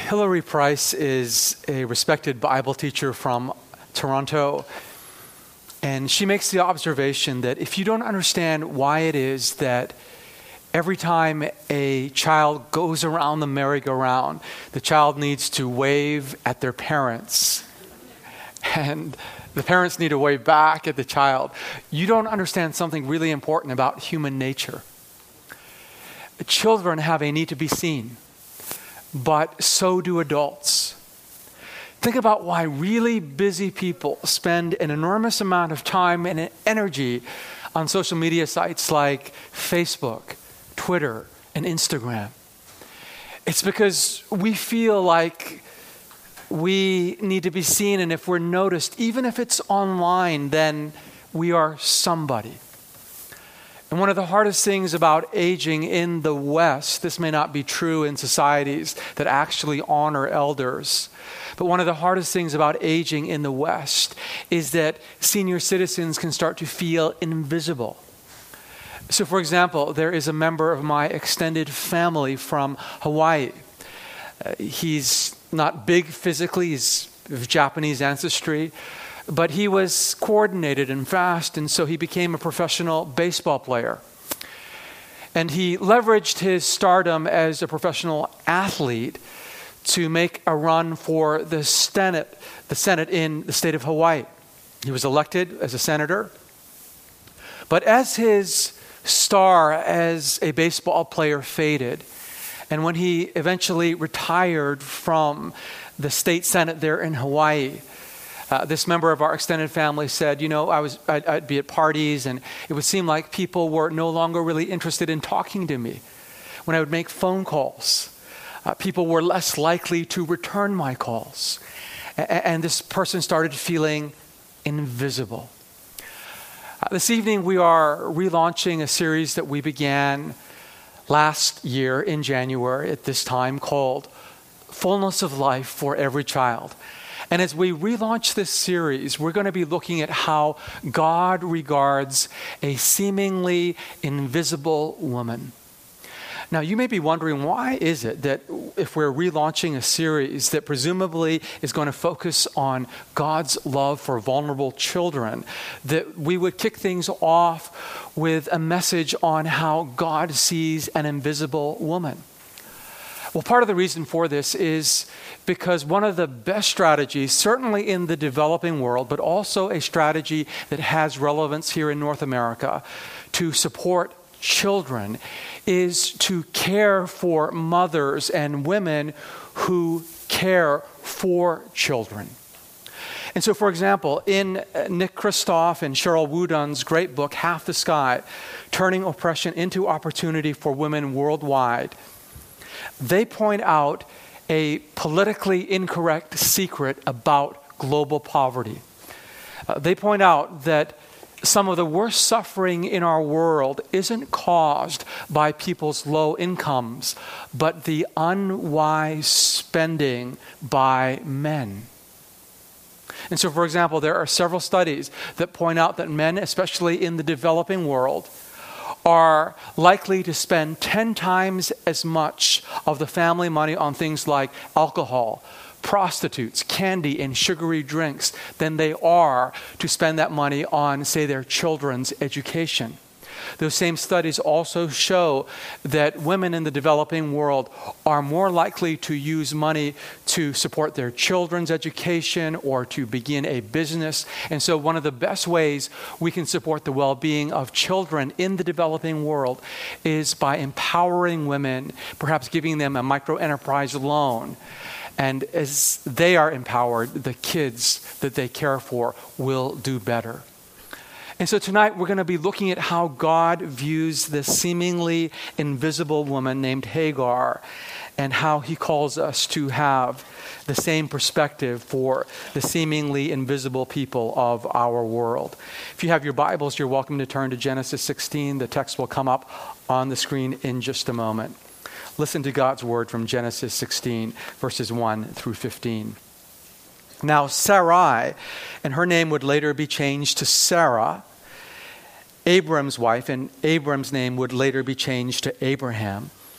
Hillary Price is a respected Bible teacher from Toronto, and she makes the observation that if you don't understand why it is that every time a child goes around the merry-go-round, the child needs to wave at their parents, and the parents need to wave back at the child, you don't understand something really important about human nature. Children have a need to be seen, but so do adults. Think about why really busy people spend an enormous amount of time and energy on social media sites like Facebook, Twitter, and Instagram. It's because we feel like we need to be seen, and if we're noticed, even if it's online, then we are somebody. And one of the hardest things about aging in the West, this may not be true in societies that actually honor elders, but one of the hardest things about aging in the West is that senior citizens can start to feel invisible. So, for example, there is a member of my extended family from Hawaii. He's not big physically, he's of Japanese ancestry, but he was coordinated and fast, and so he became a professional baseball player. And he leveraged his stardom as a professional athlete to make a run for the Senate in the state of Hawaii. He was elected as a senator. But as his star as a baseball player faded, and when he eventually retired from the state senate there in Hawaii, this member of our extended family said, I'd be at parties and it would seem like people were no longer really interested in talking to me. When I would make phone calls, people were less likely to return my calls. And this person started feeling invisible. This evening we are relaunching a series that we began last year in January at this time called Fullness of Life for Every Child. And as we relaunch this series, we're going to be looking at how God regards a seemingly invisible woman. Now, you may be wondering, why is it that if we're relaunching a series that presumably is going to focus on God's love for vulnerable children, that we would kick things off with a message on how God sees an invisible woman? Well, part of the reason for this is because one of the best strategies, certainly in the developing world, but also a strategy that has relevance here in North America to support children, is to care for mothers and women who care for children. And so, for example, in Nick Kristof and Cheryl Wudun's great book, Half the Sky, Turning Oppression into Opportunity for Women Worldwide, they point out a politically incorrect secret about global poverty. They point out that some of the worst suffering in our world isn't caused by people's low incomes, but the unwise spending by men. And so, for example, there are several studies that point out that men, especially in the developing world, are likely to spend 10 times as much of the family money on things like alcohol, prostitutes, candy, and sugary drinks than they are to spend that money on, say, their children's education. Those same studies also show that women in the developing world are more likely to use money to support their children's education or to begin a business. And so one of the best ways we can support the well-being of children in the developing world is by empowering women, perhaps giving them a micro-enterprise loan. And as they are empowered, the kids that they care for will do better. And so tonight we're going to be looking at how God views this seemingly invisible woman named Hagar, and how he calls us to have the same perspective for the seemingly invisible people of our world. If you have your Bibles, you're welcome to turn to Genesis 16. The text will come up on the screen in just a moment. Listen to God's word from Genesis 16, verses 1 through 15. Now Sarai, and her name would later be changed to Sarah, Abram's wife, and Abram's name would later be changed to Abraham,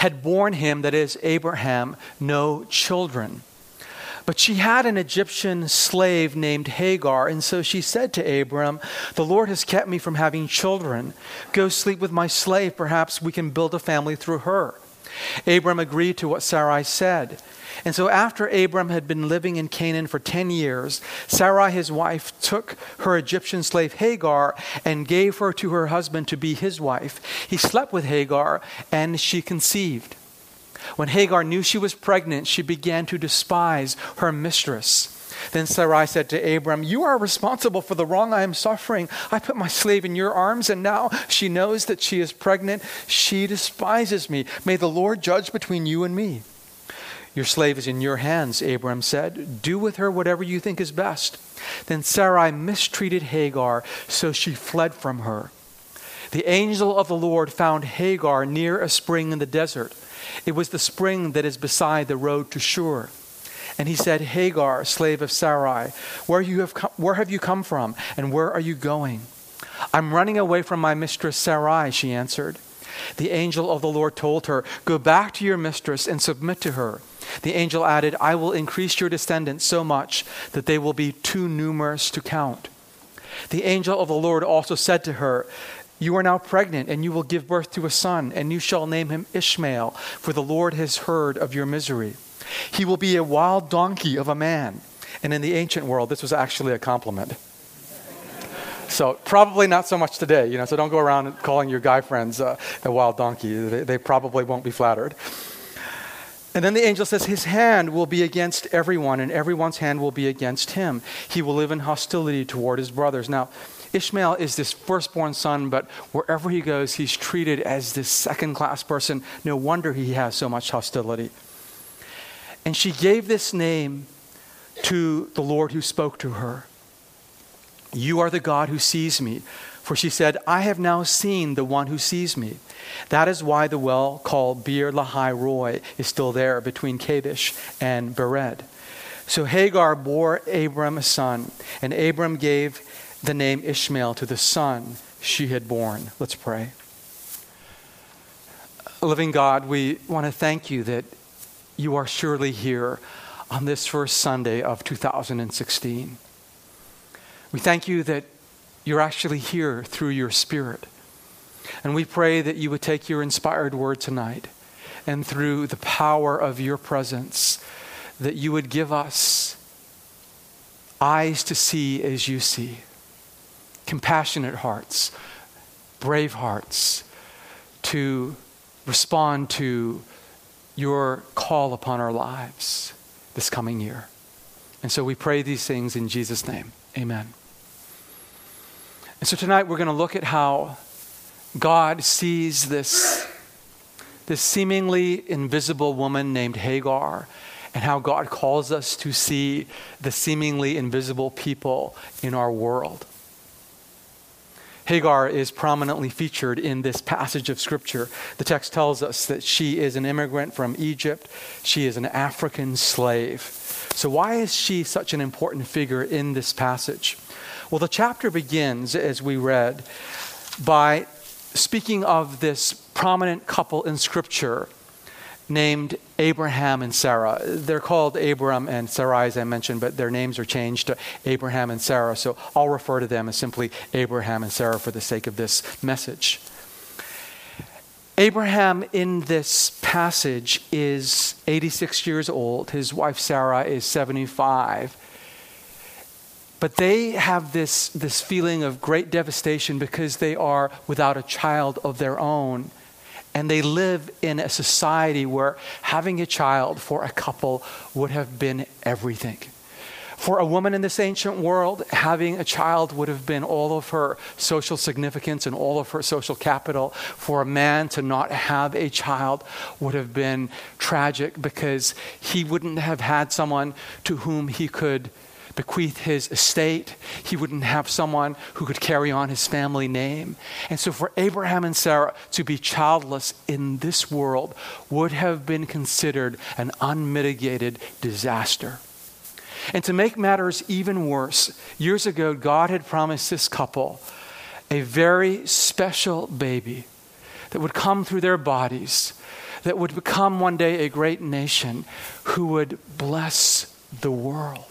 had borne him, that is, Abraham, no children. But she had an Egyptian slave named Hagar, and so she said to Abram, "The Lord has kept me from having children. Go sleep with my slave. Perhaps we can build a family through her." Abram agreed to what Sarai said. And so after Abram had been living in Canaan for 10 years, Sarai, his wife, took her Egyptian slave Hagar and gave her to her husband to be his wife. He slept with Hagar, and she conceived. When Hagar knew she was pregnant, she began to despise her mistress. Then Sarai said to Abram, "You are responsible for the wrong I am suffering. I put my slave in your arms, and now she knows that she is pregnant. She despises me. May the Lord judge between you and me." "Your slave is in your hands," Abram said. "Do with her whatever you think is best." Then Sarai mistreated Hagar, so she fled from her. The angel of the Lord found Hagar near a spring in the desert. It was the spring that is beside the road to Shur. And he said, "Hagar, slave of Sarai, where have you come from, and where are you going?" "I'm running away from my mistress Sarai," she answered. The angel of the Lord told her, "Go back to your mistress and submit to her." The angel added, "I will increase your descendants so much that they will be too numerous to count." The angel of the Lord also said to her, "You are now pregnant, and you will give birth to a son, and you shall name him Ishmael, for the Lord has heard of your misery. He will be a wild donkey of a man." And in the ancient world, this was actually a compliment. So probably not so much today, so don't go around calling your guy friends a wild donkey. They probably won't be flattered. And then the angel says, "His hand will be against everyone, and everyone's hand will be against him. He will live in hostility toward his brothers." Now, Ishmael is this firstborn son, but wherever he goes, he's treated as this second-class person. No wonder he has so much hostility. And she gave this name to the Lord who spoke to her. "You are the God who sees me." For she said, "I have now seen the one who sees me." That is why the well called Beer Lahai Roi is still there between Kadesh and Bered. So Hagar bore Abram a son, and Abram gave the name Ishmael to the son she had born. Let's pray. Living God, we want to thank you that you are surely here on this first Sunday of 2016. We thank you that you're actually here through your Spirit. And we pray that you would take your inspired word tonight, and through the power of your presence, that you would give us eyes to see as you see, compassionate hearts, brave hearts, to respond to your call upon our lives this coming year. And so we pray these things in Jesus' name. Amen. And so tonight we're going to look at how God sees this seemingly invisible woman named Hagar, and how God calls us to see the seemingly invisible people in our world. Hagar is prominently featured in this passage of Scripture. The text tells us that she is an immigrant from Egypt. She is an African slave. So why is she such an important figure in this passage? Well, the chapter begins, as we read, by speaking of this prominent couple in Scripture named Abraham and Sarah. They're called Abram and Sarai, as I mentioned, but their names are changed to Abraham and Sarah. So I'll refer to them as simply Abraham and Sarah for the sake of this message. Abraham in this passage is 86 years old. His wife Sarah is 75. But they have this feeling of great devastation because they are without a child of their own. And they live in a society where having a child for a couple would have been everything. For a woman in this ancient world, having a child would have been all of her social significance and all of her social capital. For a man to not have a child would have been tragic because he wouldn't have had someone to whom he could bequeath his estate. He wouldn't have someone who could carry on his family name. And so for Abraham and Sarah to be childless in this world would have been considered an unmitigated disaster. And to make matters even worse, years ago, God had promised this couple a very special baby that would come through their bodies, that would become one day a great nation who would bless the world.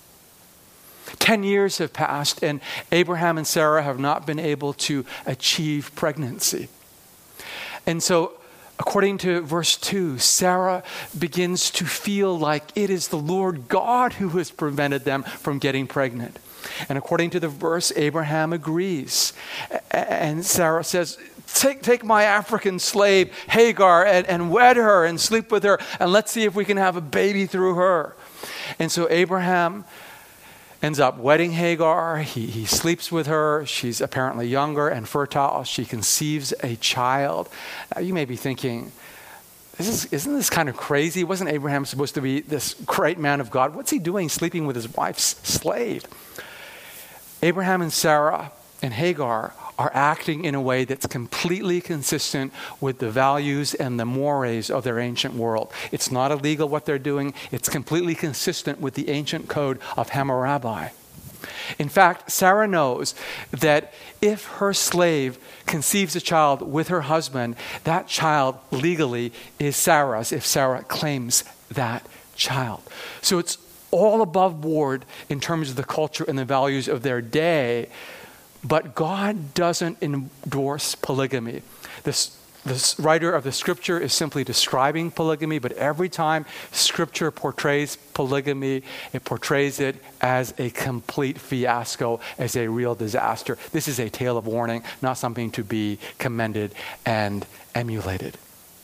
10 years have passed, and Abraham and Sarah have not been able to achieve pregnancy. And so, according to verse 2, Sarah begins to feel like it is the Lord God who has prevented them from getting pregnant. And according to the verse, Abraham agrees. And Sarah says, take my African slave Hagar and wed her and sleep with her, and let's see if we can have a baby through her. And so Abraham ends up wedding Hagar. He sleeps with her. She's apparently younger and fertile. She conceives a child. Now you may be thinking, isn't this kind of crazy? Wasn't Abraham supposed to be this great man of God? What's he doing sleeping with his wife's slave? Abraham and Sarah and Hagar are acting in a way that's completely consistent with the values and the mores of their ancient world. It's not illegal what they're doing. It's completely consistent with the ancient code of Hammurabi. In fact, Sarah knows that if her slave conceives a child with her husband, that child legally is Sarah's if Sarah claims that child. So it's all above board in terms of the culture and the values of their day. But God doesn't endorse polygamy. This writer of the scripture is simply describing polygamy, but every time scripture portrays polygamy, it portrays it as a complete fiasco, as a real disaster. This is a tale of warning, not something to be commended and emulated.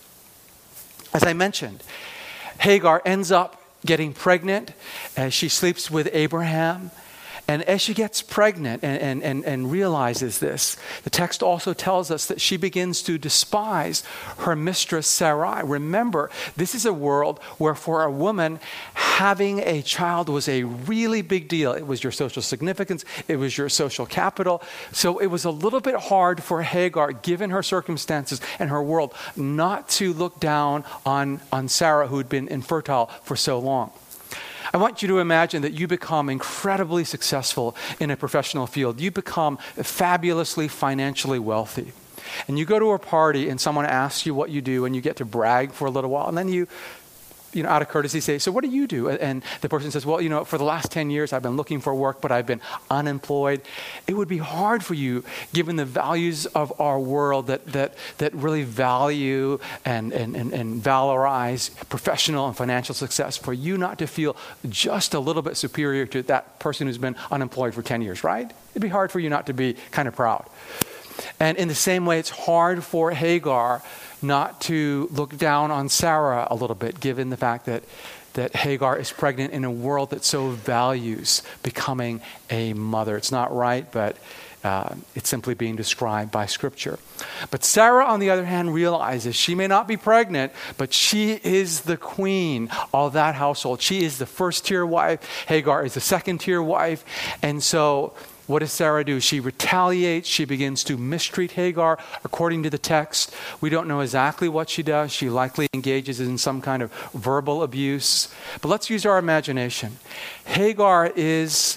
As I mentioned, Hagar ends up getting pregnant as she sleeps with Abraham. And as she gets pregnant and realizes this, the text also tells us that she begins to despise her mistress Sarai. Remember, this is a world where for a woman, having a child was a really big deal. It was your social significance. It was your social capital. So it was a little bit hard for Hagar, given her circumstances and her world, not to look down on Sarah, who had been infertile for so long. I want you to imagine that you become incredibly successful in a professional field. You become fabulously financially wealthy. And you go to a party and someone asks you what you do and you get to brag for a little while. And then you out of courtesy say, so what do you do? And the person says, well, for the last 10 years I've been looking for work, but I've been unemployed. It would be hard for you, given the values of our world that really value and valorize professional and financial success, for you not to feel just a little bit superior to that person who's been unemployed for 10 years, right? It'd be hard for you not to be kind of proud. And in the same way, it's hard for Hagar not to look down on Sarah a little bit, given the fact that Hagar is pregnant in a world that so values becoming a mother. It's not right, but it's simply being described by Scripture. But Sarah, on the other hand, realizes she may not be pregnant, but she is the queen of that household. She is the first-tier wife. Hagar is the second-tier wife. And so what does Sarah do? She retaliates. She begins to mistreat Hagar according to the text. We don't know exactly what she does. She likely engages in some kind of verbal abuse. But let's use our imagination. Hagar is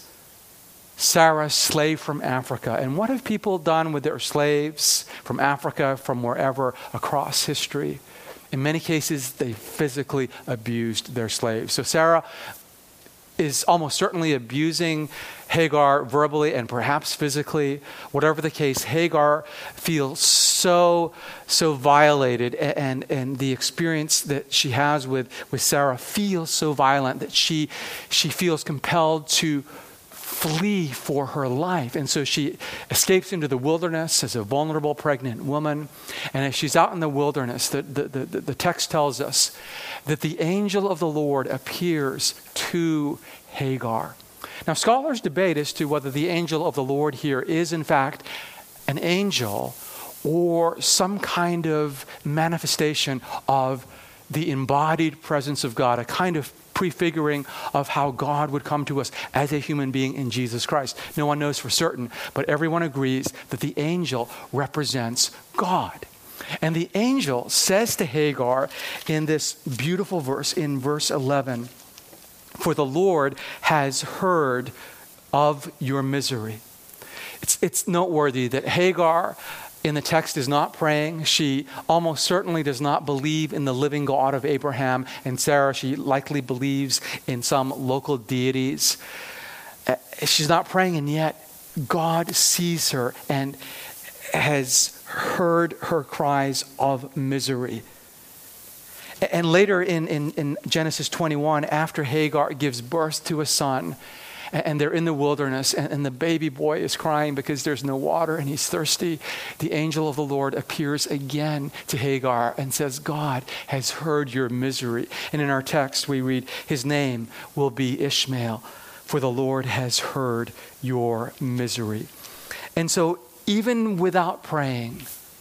Sarah's slave from Africa. And what have people done with their slaves from Africa, from wherever across history? In many cases, they physically abused their slaves. So Sarah is almost certainly abusing Hagar verbally and perhaps physically. Whatever the case, Hagar feels so violated, and the experience that she has with Sarah feels so violent that she feels compelled to flee for her life. And so she escapes into the wilderness as a vulnerable pregnant woman. And as she's out in the wilderness, the text tells us that the angel of the Lord appears to Hagar. Now, scholars debate as to whether the angel of the Lord here is, in fact, an angel or some kind of manifestation of the embodied presence of God, a kind of prefiguring of how God would come to us as a human being in Jesus Christ. No one knows for certain, but everyone agrees that the angel represents God. And the angel says to Hagar in this beautiful verse, in verse 11, "For the Lord has heard of your misery." It's noteworthy that Hagar in the text is not praying. She almost certainly does not believe in the living God of Abraham and Sarah. She likely believes in some local deities. She's not praying, and yet God sees her and has heard her cries of misery. And later in Genesis 21, after Hagar gives birth to a son, and they're in the wilderness, and the baby boy is crying because there's no water and he's thirsty, the angel of the Lord appears again to Hagar and says, God has heard your misery. And in our text we read, his name will be Ishmael, for the Lord has heard your misery. And so even without praying,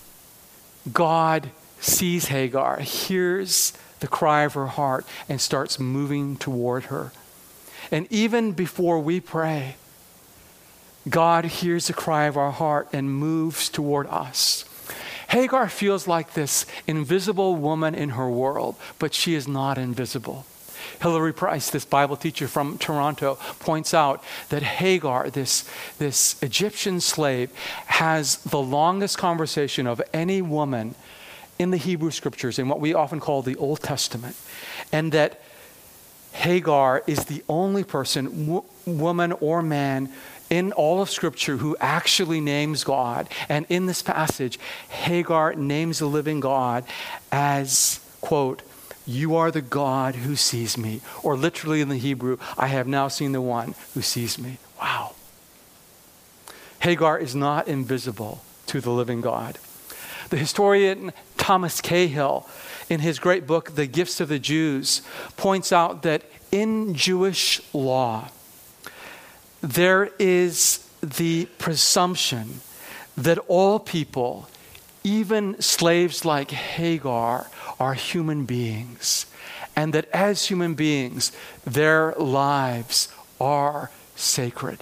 God sees Hagar, hears the cry of her heart, and starts moving toward her. And even before we pray, God hears the cry of our heart and moves toward us. Hagar feels like this invisible woman in her world, but she is not invisible. Hilary Price, this Bible teacher from Toronto, points out that Hagar, this Egyptian slave, has the longest conversation of any woman in the Hebrew Scriptures, in what we often call the Old Testament, and that Hagar is the only person, woman or man, in all of Scripture who actually names God. And in this passage, Hagar names the living God as, quote, you are the God who sees me. Or literally in the Hebrew, I have now seen the one who sees me. Wow. Hagar is not invisible to the living God. The historian Thomas Cahill, in his great book, The Gifts of the Jews, points out that in Jewish law, there is the presumption that all people, even slaves like Hagar, are human beings, and that as human beings, their lives are sacred.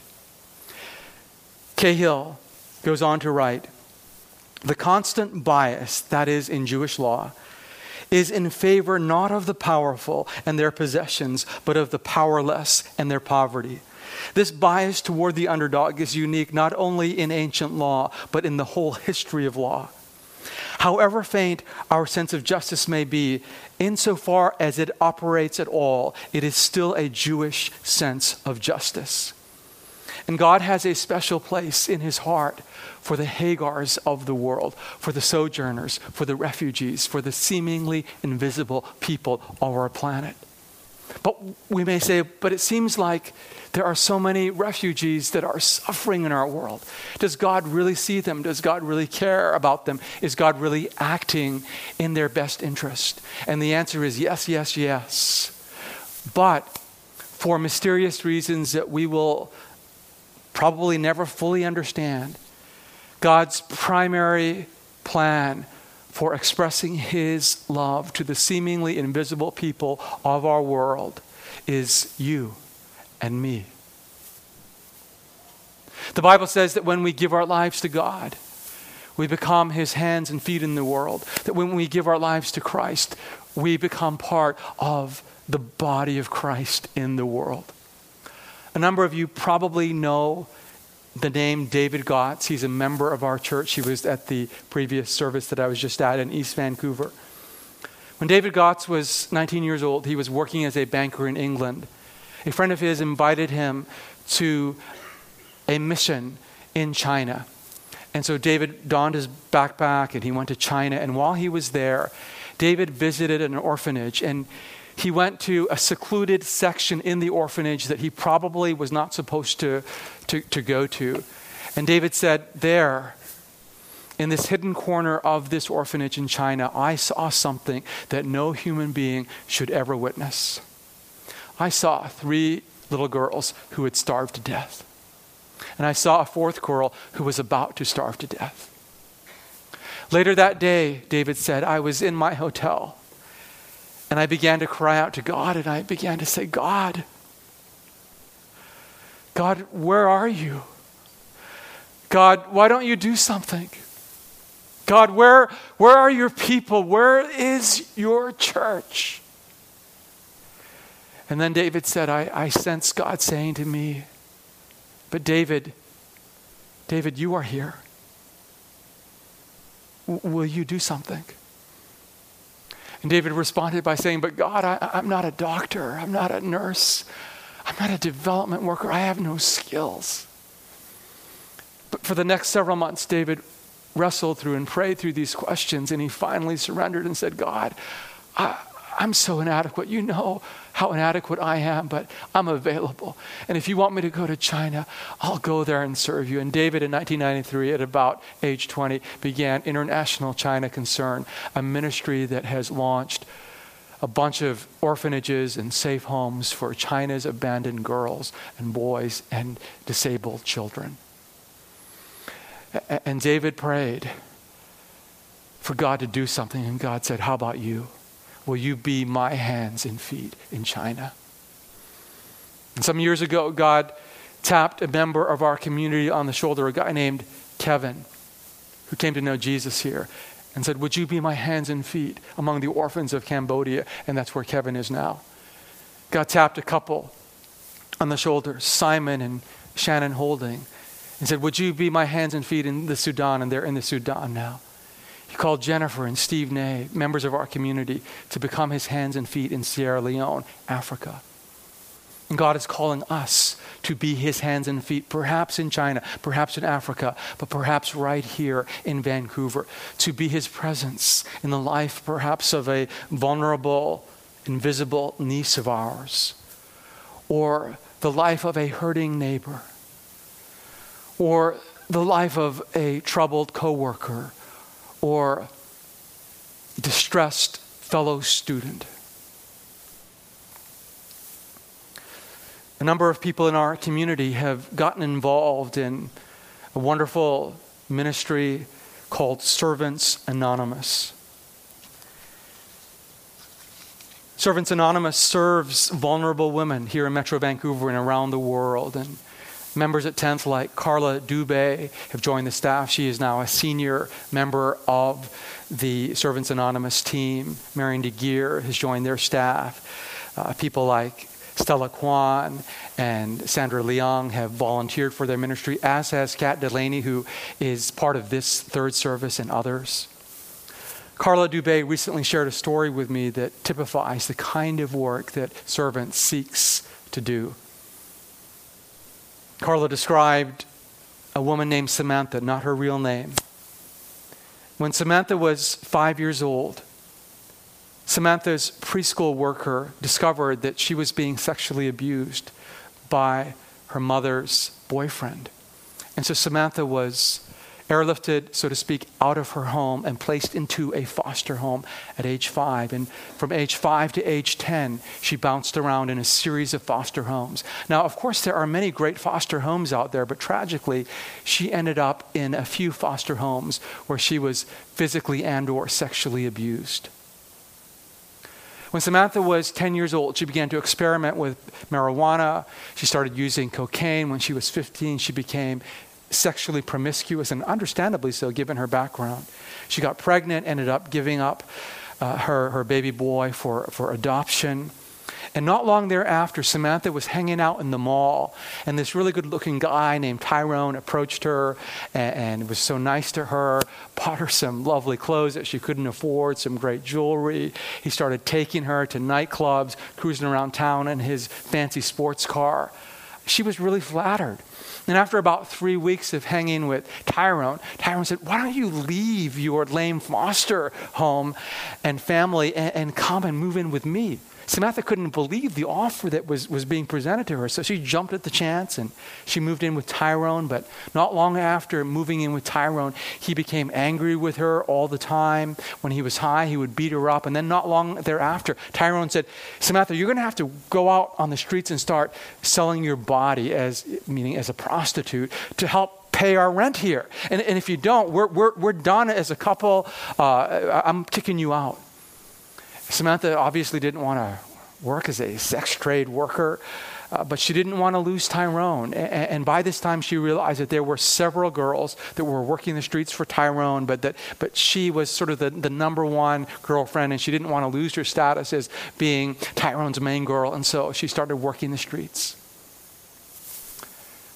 Cahill goes on to write, the constant bias, that is in Jewish law, is in favor not of the powerful and their possessions, but of the powerless and their poverty. This bias toward the underdog is unique not only in ancient law, but in the whole history of law. However faint our sense of justice may be, insofar as it operates at all, it is still a Jewish sense of justice. And God has a special place in his heart for the Hagars of the world, for the sojourners, for the refugees, for the seemingly invisible people of our planet. But we may say, but it seems like there are so many refugees that are suffering in our world. Does God really see them? Does God really care about them? Is God really acting in their best interest? And the answer is yes, yes, yes. But for mysterious reasons that we will probably never fully understand, God's primary plan for expressing his love to the seemingly invisible people of our world is you and me. The Bible says that when we give our lives to God, we become his hands and feet in the world. That when we give our lives to Christ, we become part of the body of Christ in the world. A number of you probably know the name David Gotts. He's a member of our church. He was at the previous service that I was just at in East Vancouver. When David Gotts was 19 years old, he was working as a banker in England. A friend of his invited him to a mission in China. And so David donned his backpack and he went to China. And while he was there, David visited an orphanage, and he went to a secluded section in the orphanage that he probably was not supposed to go to. And David said, there, in this hidden corner of this orphanage in China, I saw something that no human being should ever witness. I saw 3 little girls who had starved to death. And I saw a 4th girl who was about to starve to death. Later that day, David said, I was in my hotel. And I began to cry out to God, and I began to say, God, where are you? God, why don't you do something? God, where are your people? Where is your church? And then David said, I sense God saying to me, but David, you are here. will you do something? And David responded by saying, but God, I'm not a doctor. I'm not a nurse. I'm not a development worker. I have no skills. But for the next several months, David wrestled through and prayed through these questions, and he finally surrendered and said, God, I'm so inadequate. You know how inadequate I am, but I'm available. And if you want me to go to China, I'll go there and serve you. And David, in 1993, at about age 20, began International China Concern, a ministry that has launched a bunch of orphanages and safe homes for China's abandoned girls and boys and disabled children. And David prayed for God to do something, and God said, how about you? Will you be my hands and feet in China? And some years ago, God tapped a member of our community on the shoulder, a guy named Kevin, who came to know Jesus here, and said, would you be my hands and feet among the orphans of Cambodia? And that's where Kevin is now. God tapped a couple on the shoulder, Simon and Shannon Holding, and said, would you be my hands and feet in the Sudan? And they're in the Sudan now. He called Jennifer and Steve Ney, members of our community, to become his hands and feet in Sierra Leone, Africa. And God is calling us to be his hands and feet, perhaps in China, perhaps in Africa, but perhaps right here in Vancouver, to be his presence in the life perhaps of a vulnerable, invisible niece of ours, or the life of a hurting neighbor, or the life of a troubled coworker, or distressed fellow student. A number of people in our community have gotten involved in a wonderful ministry called Servants Anonymous. Servants Anonymous serves vulnerable women here in Metro Vancouver and around the world. And members at 10th, like Carla Dubé, have joined the staff. She is now a senior member of the Servants Anonymous team. Marion DeGear has joined their staff. People like Stella Kwan and Sandra Leong have volunteered for their ministry, as has Kat Delaney, who is part of this third service, and others. Carla Dubé recently shared a story with me that typifies the kind of work that Servants seeks to do. Carla described a woman named Samantha, not her real name. When Samantha was 5 years old, Samantha's preschool worker discovered that she was being sexually abused by her mother's boyfriend. And so Samantha was airlifted, so to speak, out of her home and placed into a foster home at age 5. And from age 5 to age 10, she bounced around in a series of foster homes. Now, of course, there are many great foster homes out there, but tragically, she ended up in a few foster homes where she was physically and or sexually abused. When Samantha was 10 years old, she began to experiment with marijuana. She started using cocaine. When she was 15, she became sexually promiscuous, and understandably so, given her background. She got pregnant, ended up giving up her baby boy for adoption. And not long thereafter, Samantha was hanging out in the mall, and this really good-looking guy named Tyrone approached her and was so nice to her, bought her some lovely clothes that she couldn't afford, some great jewelry. He started taking her to nightclubs, cruising around town in his fancy sports car. She was really flattered. And after about 3 weeks of hanging with Tyrone said, why don't you leave your lame foster home and family and come and move in with me? Samantha couldn't believe the offer that was being presented to her. So she jumped at the chance and she moved in with Tyrone. But not long after moving in with Tyrone, he became angry with her all the time. When he was high, he would beat her up. And then not long thereafter, Tyrone said, Samantha, you're going to have to go out on the streets and start selling your body meaning as a prostitute to help pay our rent here. And if you don't, we're done as a couple. I'm kicking you out. Samantha obviously didn't want to work as a sex trade worker, but she didn't want to lose Tyrone. And by this time, she realized that there were several girls that were working the streets for Tyrone, but she was sort of the number one girlfriend, and she didn't want to lose her status as being Tyrone's main girl, and so she started working the streets.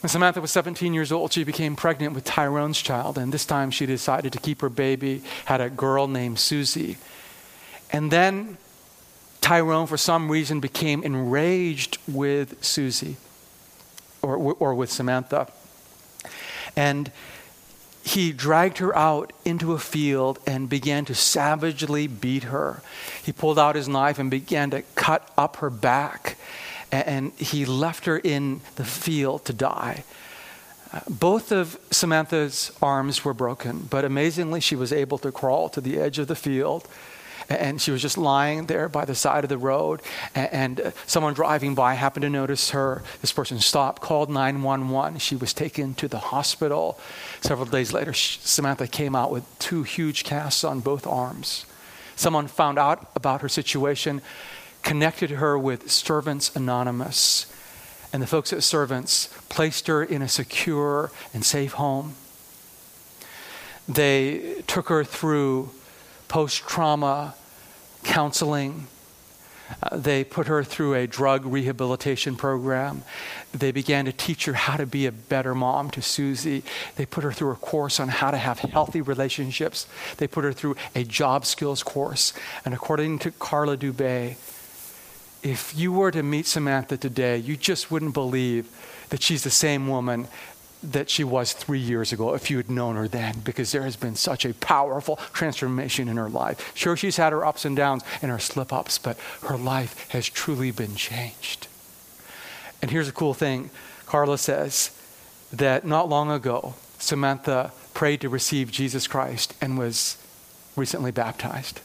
When Samantha was 17 years old, she became pregnant with Tyrone's child, and this time she decided to keep her baby, had a girl named Susie. And then Tyrone, for some reason, became enraged with Susie, or with Samantha. And he dragged her out into a field and began to savagely beat her. He pulled out his knife and began to cut up her back. And he left her in the field to die. Both of Samantha's arms were broken, but amazingly, she was able to crawl to the edge of the field. And she was just lying there by the side of the road. And someone driving by happened to notice her. This person stopped, called 911. She was taken to the hospital. Several days later, Samantha came out with 2 huge casts on both arms. Someone found out about her situation, connected her with Servants Anonymous. And the folks at Servants placed her in a secure and safe home. They took her through post-trauma counseling. They put her through a drug rehabilitation program. They began to teach her how to be a better mom to Susie. They put her through a course on how to have healthy relationships. They put her through a job skills course. And according to Carla Dubé, if you were to meet Samantha today, you just wouldn't believe that she's the same woman that she was 3 years ago if you had known her then, because there has been such a powerful transformation in her life. Sure, she's had her ups and downs and her slip-ups, but her life has truly been changed. And here's a cool thing. Carla says that not long ago, Samantha prayed to receive Jesus Christ and was recently baptized.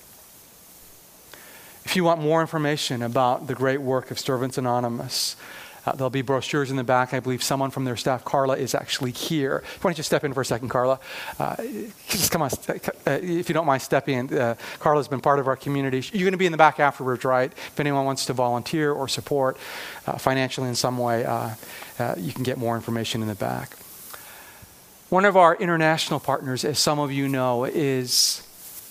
If you want more information about the great work of Servants Anonymous, there'll be brochures in the back. I believe someone from their staff, Carla, is actually here. Why don't you step in for a second, Carla? Just come on, if you don't mind stepping in. Carla's been part of our community. You're going to be in the back afterwards, right? If anyone wants to volunteer or support financially in some way, you can get more information in the back. One of our international partners, as some of you know, is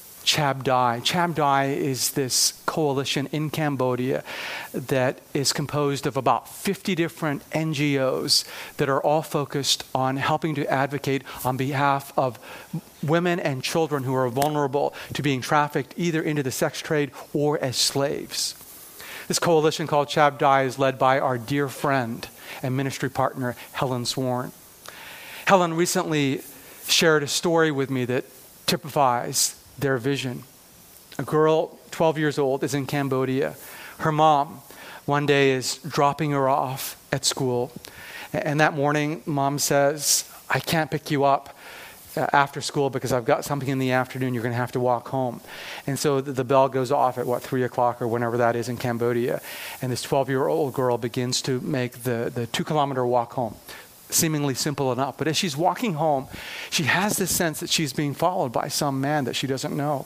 Chabdai. Chabdai is this coalition in Cambodia that is composed of about 50 different NGOs that are all focused on helping to advocate on behalf of women and children who are vulnerable to being trafficked either into the sex trade or as slaves. This coalition called Chabdai is led by our dear friend and ministry partner, Helen Sworn. Helen recently shared a story with me that typifies their vision. A girl, 12 years old, is in Cambodia. Her mom, one day, is dropping her off at school. And that morning, mom says, I can't pick you up after school because I've got something in the afternoon. You're going to have to walk home. And so the bell goes off at, 3 o'clock or whenever that is in Cambodia. And this 12-year-old girl begins to make the 2-kilometer walk home. Seemingly simple enough. But as she's walking home, she has this sense that she's being followed by some man that she doesn't know.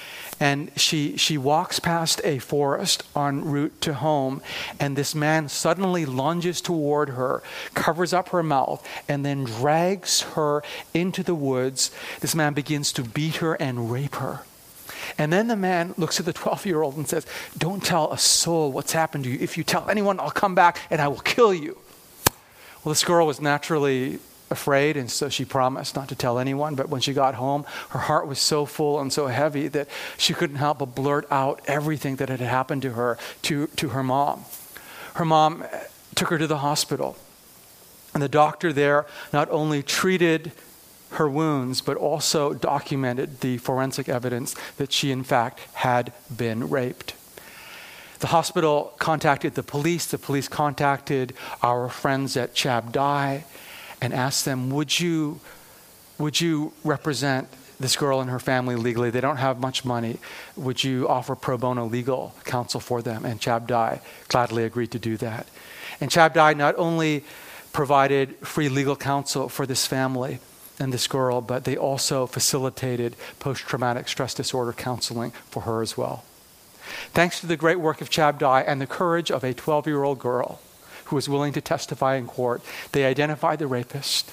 And she walks past a forest en route to home, and this man suddenly lunges toward her, covers up her mouth, and then drags her into the woods. This man begins to beat her and rape her. And then the man looks at the 12-year-old and says, don't tell a soul what's happened to you. If you tell anyone, I'll come back and I will kill you. Well, this girl was naturally afraid, and so she promised not to tell anyone. But when she got home, her heart was so full and so heavy that she couldn't help but blurt out everything that had happened to her, to her mom. Her mom took her to the hospital. And the doctor there not only treated her wounds, but also documented the forensic evidence that she, in fact, had been raped. The hospital contacted the police. The police contacted our friends at Chabdai and asked them, would you represent this girl and her family legally? They don't have much money. Would you offer pro bono legal counsel for them? And Chabdai gladly agreed to do that. And Chabdai not only provided free legal counsel for this family and this girl, but they also facilitated post-traumatic stress disorder counseling for her as well. Thanks to the great work of Chabdai and the courage of a 12-year-old girl who was willing to testify in court, they identified the rapist.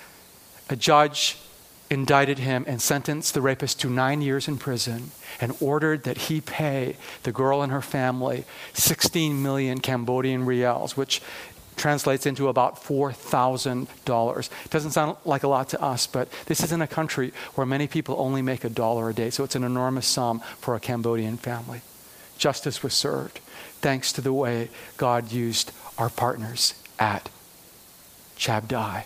A judge indicted him and sentenced the rapist to 9 years in prison and ordered that he pay the girl and her family 16 million Cambodian rials, which translates into about $4,000. It doesn't sound like a lot to us, but this is in a country where many people only make $1 a day, so it's an enormous sum for a Cambodian family. Justice was served thanks to the way God used our partners at Chabdai.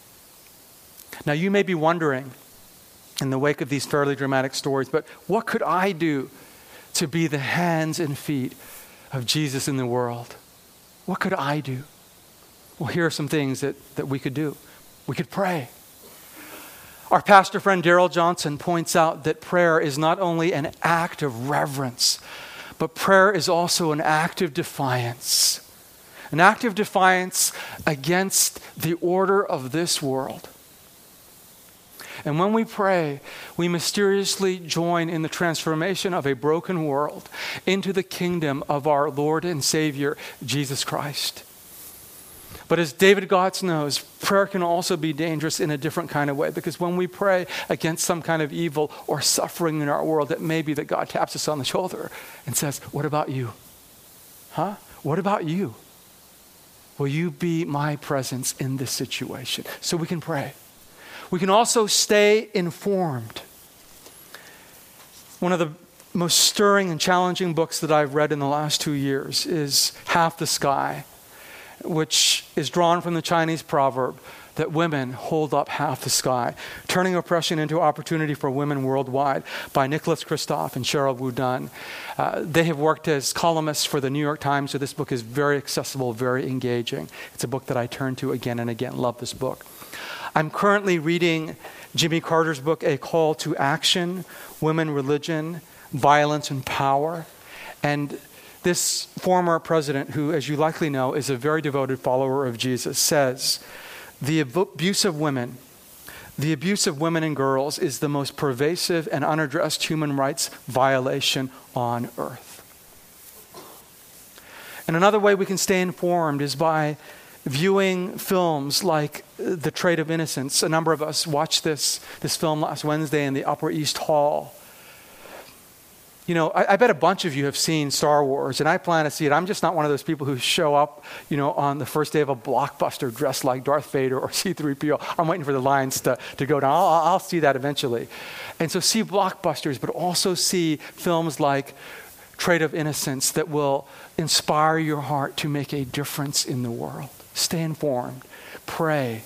Now you may be wondering, in the wake of these fairly dramatic stories, but what could I do to be the hands and feet of Jesus in the world? What could I do? Well, here are some things that we could do. We could pray. Our pastor friend Darrell Johnson points out that prayer is not only an act of reverence, but prayer is also an act of defiance. An act of defiance against the order of this world. And when we pray, we mysteriously join in the transformation of a broken world into the kingdom of our Lord and Savior, Jesus Christ. But as David Gotts knows, prayer can also be dangerous in a different kind of way, because when we pray against some kind of evil or suffering in our world, it may be that God taps us on the shoulder and says, "What about you? Huh? What about you? Will you be my presence in this situation?" So we can pray. We can also stay informed. One of the most stirring and challenging books that I've read in the last 2 years is Half the Sky, which is drawn from the Chinese proverb that women hold up half the sky, turning oppression into opportunity for women worldwide, by Nicholas Kristof and Cheryl Wu Dunn. They have worked as columnists for the New York Times, so this book is very accessible, very engaging. It's a book that I turn to again and again. Love this book. I'm currently reading Jimmy Carter's book, A Call to Action, Women, Religion, Violence, and Power. And this former president, who, as you likely know, is a very devoted follower of Jesus, says, the abuse of women and girls is the most pervasive and unaddressed human rights violation on earth. And another way we can stay informed is by viewing films like The Trait of Innocence. A number of us watched this film last Wednesday in the Upper East Hall. You know, I bet a bunch of you have seen Star Wars, and I plan to see it. I'm just not one of those people who show up, on the first day of a blockbuster dressed like Darth Vader or C-3PO. I'm waiting for the lines to go down. I'll see that eventually. And so see blockbusters, but also see films like Trait of Innocence that will inspire your heart to make a difference in the world. Stay informed. Pray.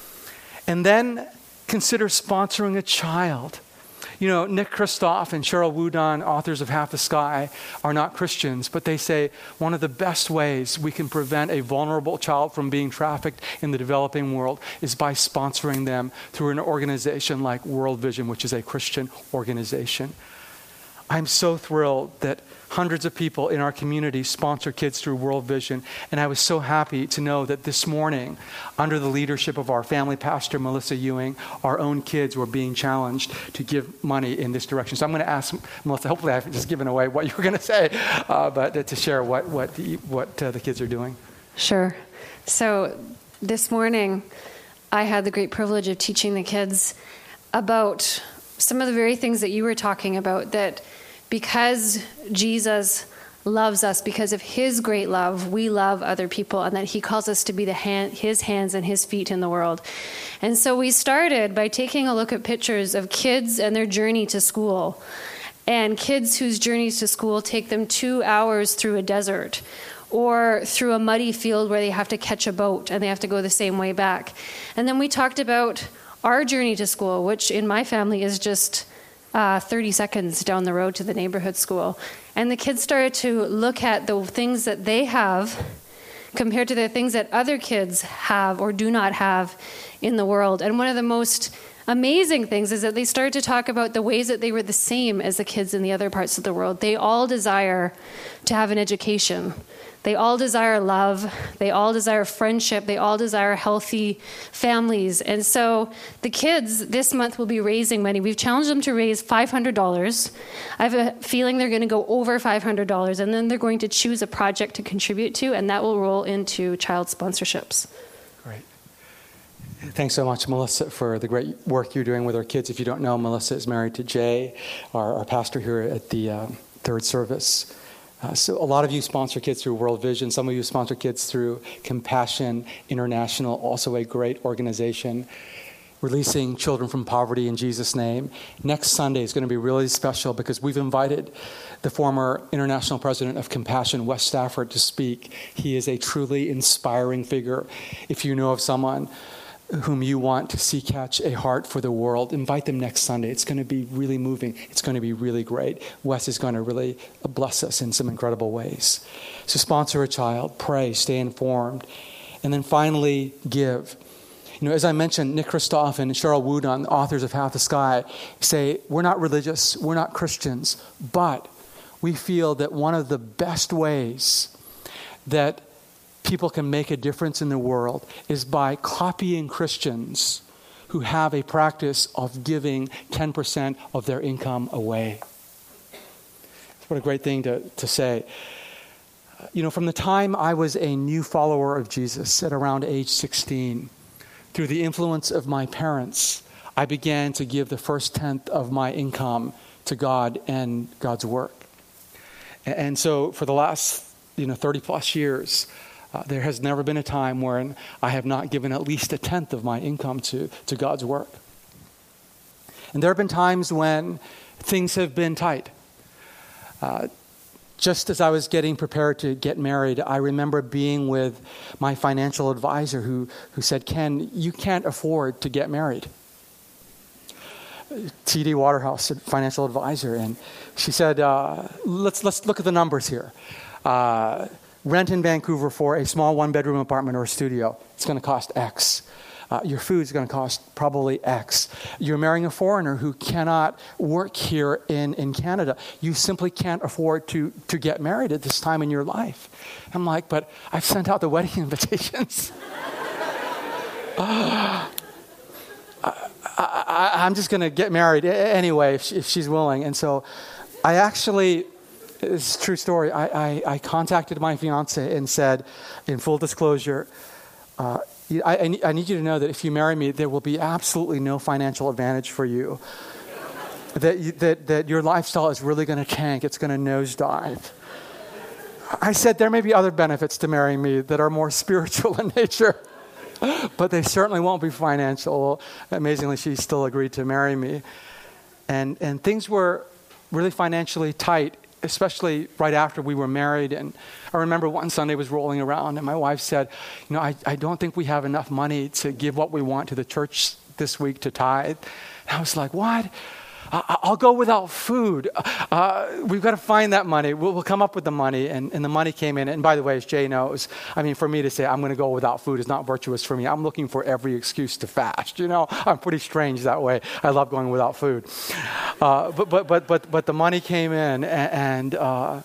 And then consider sponsoring a child. Nick Kristof and Cheryl Wu Dunn, authors of Half the Sky, are not Christians, but they say one of the best ways we can prevent a vulnerable child from being trafficked in the developing world is by sponsoring them through an organization like World Vision, which is a Christian organization. I'm so thrilled that hundreds of people in our community sponsor kids through World Vision, and I was so happy to know that this morning, under the leadership of our family pastor, Melissa Ewing, our own kids were being challenged to give money in this direction. So I'm going to ask Melissa, hopefully I've just given away what you were going to say, but to share what the kids are doing. Sure. So this morning, I had the great privilege of teaching the kids about some of the very things that you were talking about, that because Jesus loves us, because of his great love, we love other people, and that he calls us to be his hands and his feet in the world. And so we started by taking a look at pictures of kids and their journey to school, and kids whose journeys to school take them 2 hours through a desert or through a muddy field where they have to catch a boat and they have to go the same way back. And then we talked about our journey to school, which in my family is just 30 seconds down the road to the neighborhood school. And the kids started to look at the things that they have compared to the things that other kids have or do not have in the world. And one of the most amazing things is that they started to talk about the ways that they were the same as the kids in the other parts of the world. They all desire to have an education. They all desire love. They all desire friendship. They all desire healthy families. And so the kids this month will be raising money. We've challenged them to raise $500. I have a feeling they're going to go over $500, and then they're going to choose a project to contribute to, and that will roll into child sponsorships. Great. Thanks so much, Melissa, for the great work you're doing with our kids. If you don't know, Melissa is married to Jay, our pastor here at the third service. So a lot of you sponsor kids through World Vision. Some of you sponsor kids through Compassion International, also a great organization releasing children from poverty in Jesus' name. Next Sunday is going to be really special because we've invited the former international president of Compassion, Wes Stafford, to speak. He is a truly inspiring figure. If you know of someone whom you want to see catch a heart for the world, invite them next Sunday. It's going to be really moving. It's going to be really great. Wes is going to really bless us in some incredible ways. So sponsor a child, pray, stay informed, and then finally give. As I mentioned, Nick Kristof and Cheryl Wudon, authors of Half the Sky, say, we're not religious, we're not Christians, but we feel that one of the best ways that people can make a difference in the world is by copying Christians who have a practice of giving 10% of their income away. What a great thing to say. From the time I was a new follower of Jesus at around age 16, through the influence of my parents, I began to give the first tenth of my income to God and God's work. And so for the last 30 plus years, there has never been a time when I have not given at least a tenth of my income to God's work. And there have been times when things have been tight. Just as I was getting prepared to get married, I remember being with my financial advisor who said, Ken, you can't afford to get married. T.D. Waterhouse, financial advisor, and she said, let's look at the numbers here. Rent in Vancouver for a small one-bedroom apartment or a studio, it's going to cost X. Your food's going to cost probably X. You're marrying a foreigner who cannot work here in Canada. You simply can't afford to get married at this time in your life. I'm like, but I've sent out the wedding invitations. I'm just going to get married anyway if she's willing. And so I actually, it's a true story, I contacted my fiance and said, in full disclosure, I need you to know that if you marry me, there will be absolutely no financial advantage for you. That your lifestyle is really going to tank. It's going to nosedive. I said there may be other benefits to marrying me that are more spiritual in nature, but they certainly won't be financial. Amazingly, she still agreed to marry me. And things were really financially tight, especially right after we were married. And I remember one Sunday was rolling around and my wife said, I don't think we have enough money to give what we want to the church this week to tithe. And I was like, what? I'll go without food. We've got to find that money. We'll come up with the money. And the money came in. And by the way, as Jay knows, for me to say I'm going to go without food is not virtuous for me. I'm looking for every excuse to fast. I'm pretty strange that way. I love going without food. But the money came in. And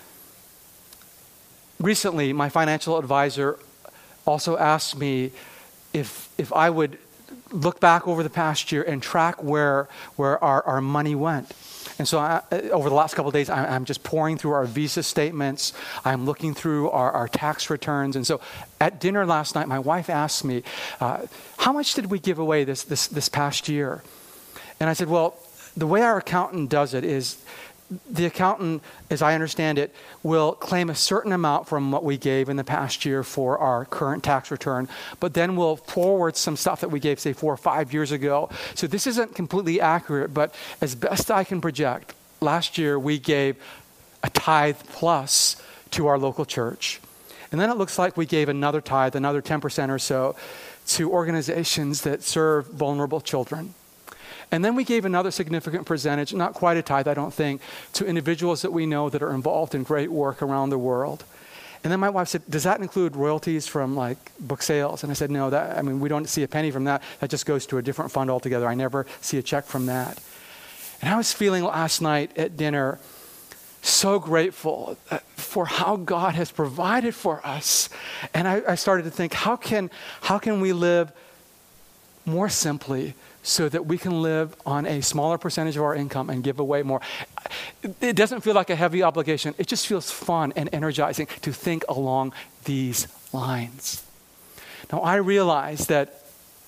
recently, my financial advisor also asked me if I would look back over the past year and track where our money went. And so over the last couple of days, I'm just pouring through our Visa statements. I'm looking through our tax returns. And so at dinner last night, my wife asked me, how much did we give away this past year? And I said, well, the way our accountant does it is the accountant, as I understand it, will claim a certain amount from what we gave in the past year for our current tax return, but then we'll forward some stuff that we gave, say, 4 or 5 years ago. So this isn't completely accurate, but as best I can project, last year we gave a tithe plus to our local church. And then it looks like we gave another tithe, another 10% or so, to organizations that serve vulnerable children. And then we gave another significant percentage, not quite a tithe, I don't think, to individuals that we know that are involved in great work around the world. And then my wife said, does that include royalties from book sales? And I said, no, we don't see a penny from that. That just goes to a different fund altogether. I never see a check from that. And I was feeling last night at dinner so grateful for how God has provided for us. And I started to think, how can we live more simply so that we can live on a smaller percentage of our income and give away more? It doesn't feel like a heavy obligation. It just feels fun and energizing to think along these lines. Now, I realize that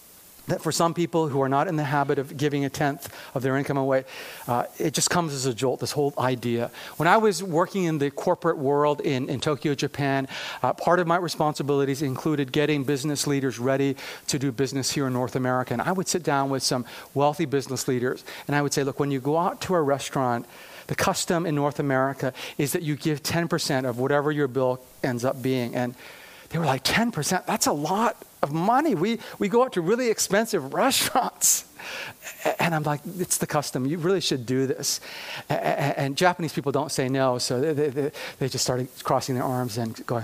that for some people who are not in the habit of giving a tenth of their income away, it just comes as a jolt, this whole idea. When I was working in the corporate world in Tokyo, Japan, part of my responsibilities included getting business leaders ready to do business here in North America. And I would sit down with some wealthy business leaders, and I would say, look, when you go out to a restaurant, the custom in North America is that you give 10% of whatever your bill ends up being. And they were like, 10%? That's a lot of money. We go out to really expensive restaurants. And I'm like, it's the custom. You really should do this. And Japanese people don't say no, so they just started crossing their arms and going.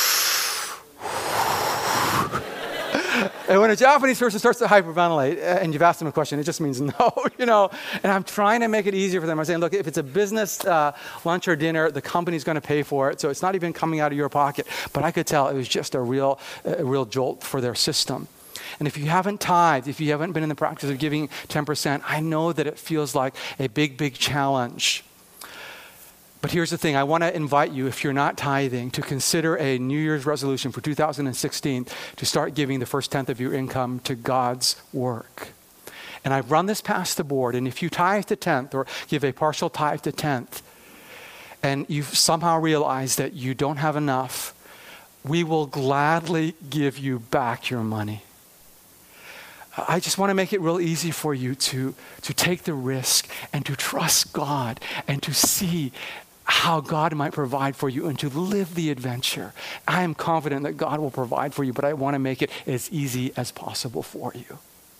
And when a Japanese person starts to hyperventilate and you've asked them a question, it just means no, And I'm trying to make it easier for them. I'm saying, look, if it's a business lunch or dinner, the company's going to pay for it, so it's not even coming out of your pocket. But I could tell it was just a real jolt for their system. And if you haven't tithed, if you haven't been in the practice of giving 10%, I know that it feels like a big, big challenge. But here's the thing. I want to invite you, if you're not tithing, to consider a New Year's resolution for 2016 to start giving the first tenth of your income to God's work. And I've run this past the board, and if you tithe to tenth or give a partial tithe to tenth, and you've somehow realized that you don't have enough, we will gladly give you back your money. I just want to make it real easy for you to take the risk and to trust God and to see how God might provide for you and to live the adventure. I am confident that God will provide for you, but I want to make it as easy as possible for you.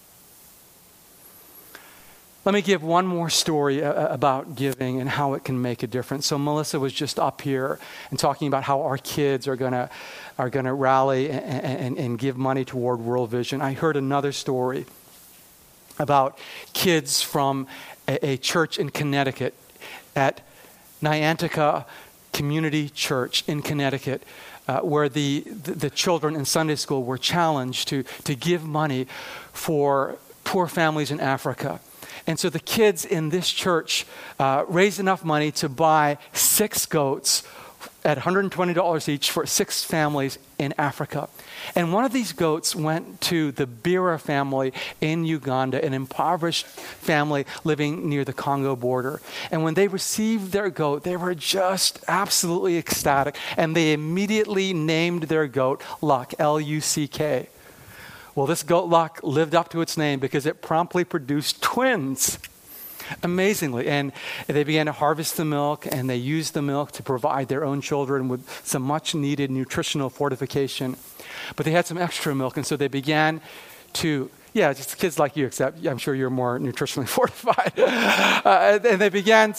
Let me give one more story about giving and how it can make a difference. So Melissa was just up here and talking about how our kids are going to rally and give money toward World Vision. I heard another story about kids from a church in Connecticut at Niantica Community Church in Connecticut, where the children in Sunday school were challenged to give money for poor families in Africa. And so the kids in this church raised enough money to buy 6 goats at $120 each for 6 families in Africa. And one of these goats went to the Bira family in Uganda, an impoverished family living near the Congo border. And when they received their goat, they were just absolutely ecstatic. And they immediately named their goat Luck, L-U-C-K. Well, this goat Luck lived up to its name because it promptly produced twins. Amazingly. And they began to harvest the milk, and they used the milk to provide their own children with some much needed nutritional fortification. But they had some extra milk, and so they began to, just kids like you, except I'm sure you're more nutritionally fortified. And they began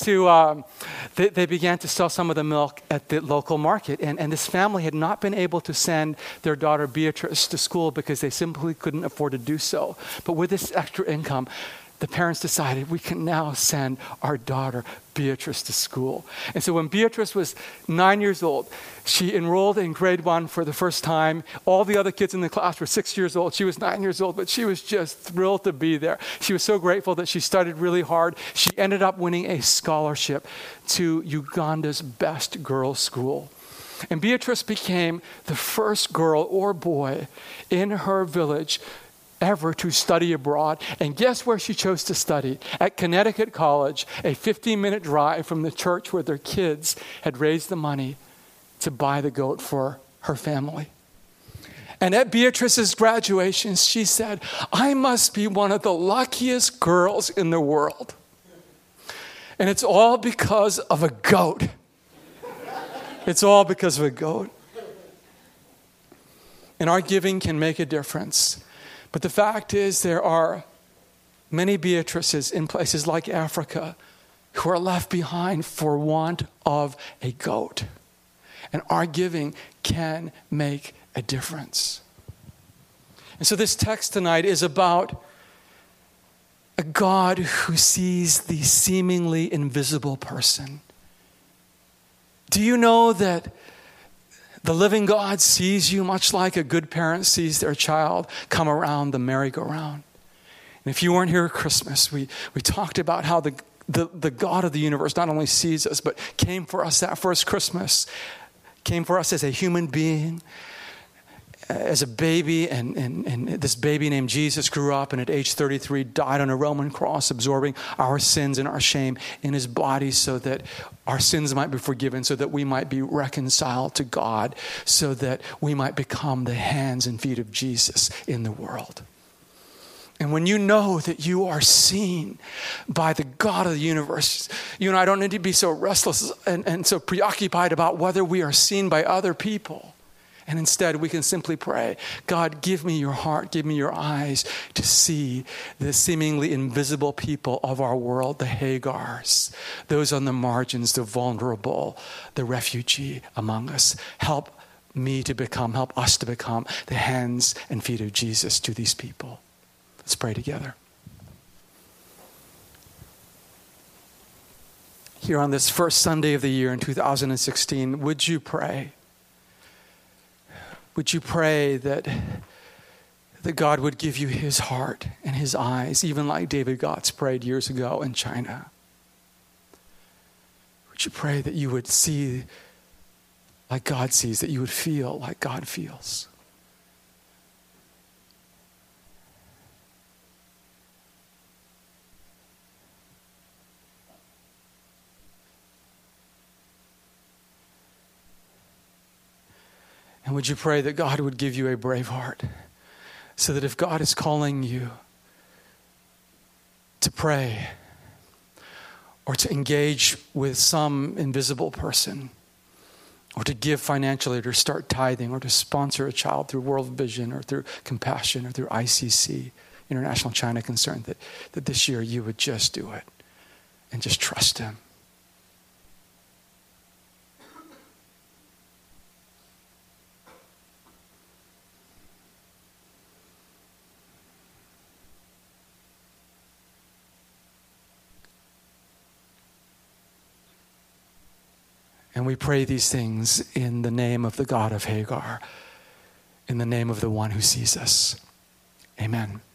to sell some of the milk at the local market. And this family had not been able to send their daughter Beatrice to school because they simply couldn't afford to do so. But with this extra income, the parents decided we can now send our daughter Beatrice to school. And so when Beatrice was 9 years old, she enrolled in grade 1 for the first time. All the other kids in the class were 6 years old. She was 9 years old, but she was just thrilled to be there. She was so grateful that she studied really hard. She ended up winning a scholarship to Uganda's best girls' school. And Beatrice became the first girl or boy in her village ever to study abroad. And guess where she chose to study? At Connecticut College, a 15-minute drive from the church where their kids had raised the money to buy the goat for her family. And at Beatrice's graduation, she said, I must be one of the luckiest girls in the world. And it's all because of a goat. It's all because of a goat. And our giving can make a difference. But the fact is there are many Beatrices in places like Africa who are left behind for want of a goat. And our giving can make a difference. And so this text tonight is about a God who sees the seemingly invisible person. Do you know that the living God sees you much like a good parent sees their child come around the merry-go-round? And if you weren't here at Christmas, we talked about how the God of the universe not only sees us, but came for us that first Christmas, came for us as a human being, as a baby, and this baby named Jesus grew up and at age 33 died on a Roman cross, absorbing our sins and our shame in his body so that our sins might be forgiven, so that we might be reconciled to God, so that we might become the hands and feet of Jesus in the world. And when you know that you are seen by the God of the universe, you and I don't need to be so restless and so preoccupied about whether we are seen by other people. And instead, we can simply pray, God, give me your heart, give me your eyes to see the seemingly invisible people of our world, the Hagars, those on the margins, the vulnerable, the refugee among us. Help us to become the hands and feet of Jesus to these people. Let's pray together. Here on this first Sunday of the year in 2016, would you pray? Would you pray that God would give you his heart and his eyes, even like David Gotts prayed years ago in China? Would you pray that you would see like God sees, that you would feel like God feels? And would you pray that God would give you a brave heart, so that if God is calling you to pray or to engage with some invisible person or to give financially or to start tithing or to sponsor a child through World Vision or through Compassion or through ICC, International China Concern, that this year you would just do it and just trust him. And we pray these things in the name of the God of Hagar, in the name of the one who sees us. Amen.